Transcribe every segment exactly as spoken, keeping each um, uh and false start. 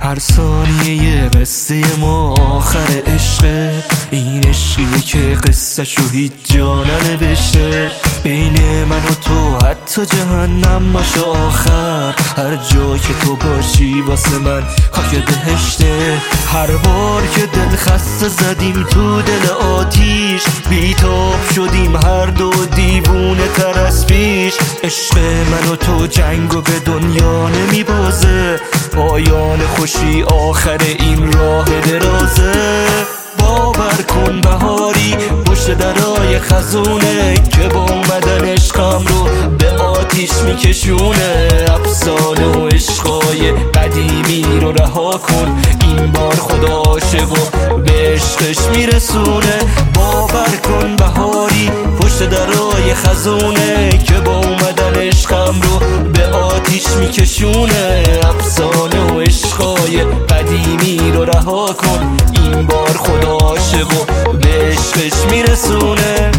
هر ثانیه یه قصه ما آخر عشقه، این عشقیه که قصه شو هیچ جا ننوشته. بین من و تو حتی جهنم باشه آخر، هر جا که تو باشی واسه من خاک بهشته. هر بار که دل خسته زدیم تو دل آتیش، بیتاب شدیم هر دو دیوونه تر از پیش. عشق من و تو جنگو به دنیا نمیبازه، پایان خوشی آخر این راه درازه. باور کن بهاری پشت درای خزونه، که با اومدن عشقم رو به آتیش میکشونه. افسانه و عشقای قدیمی رو رها کن، این بار خدا عاشق و به عشقش میرسونه. باور کن بهاری پشت درای خزونه، که با اومدن عشقم رو به آتیش میکشونه. افسانه و عشقای قدیمی رو رها کن، این بار خدا عاشق و به عشقش میرسونه.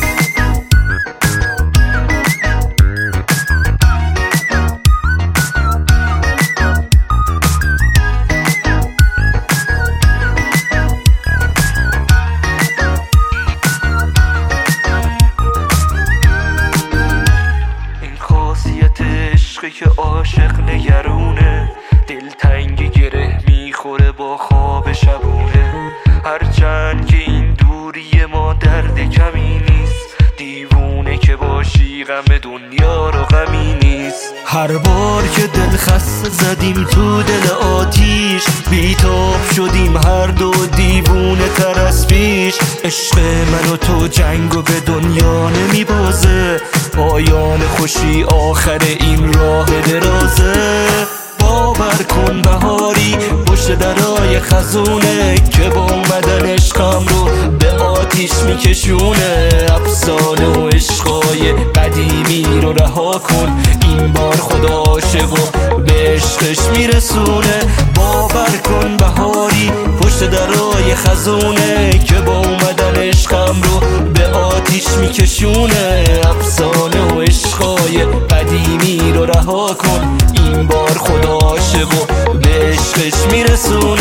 عشقی که عاشق نگرونه، دلتنگ گره میخوره با خواب شبونه. هرچند که این دوری ما درد کمی نیست، دیوونه که باشی غم دنیا رو غمی نیست. هر بار که دل خسته زدیم تو دل آتیش، بیتاب شدیم هر دو دیوونه تر از پیش. عشق من و تو جنگو به دنیا نمیبازه، پایان خوشی آخر این راه درازه. باور کن بهاری پشت درای خزونه، که با اومدن عشقم رو به آتیش میکشونه. افسانه و عشقای قدیمی رو رها کن، این بار خدا عاشق و به عشقش میرسونه. باور کن بهاری پشت درای خزونه، که با اومدن عشقم رو به آتیش میکشونه. افسانه و عشقای قدیمی رو رها کن، این بار خدا عاشق و به عشقش میرسونه.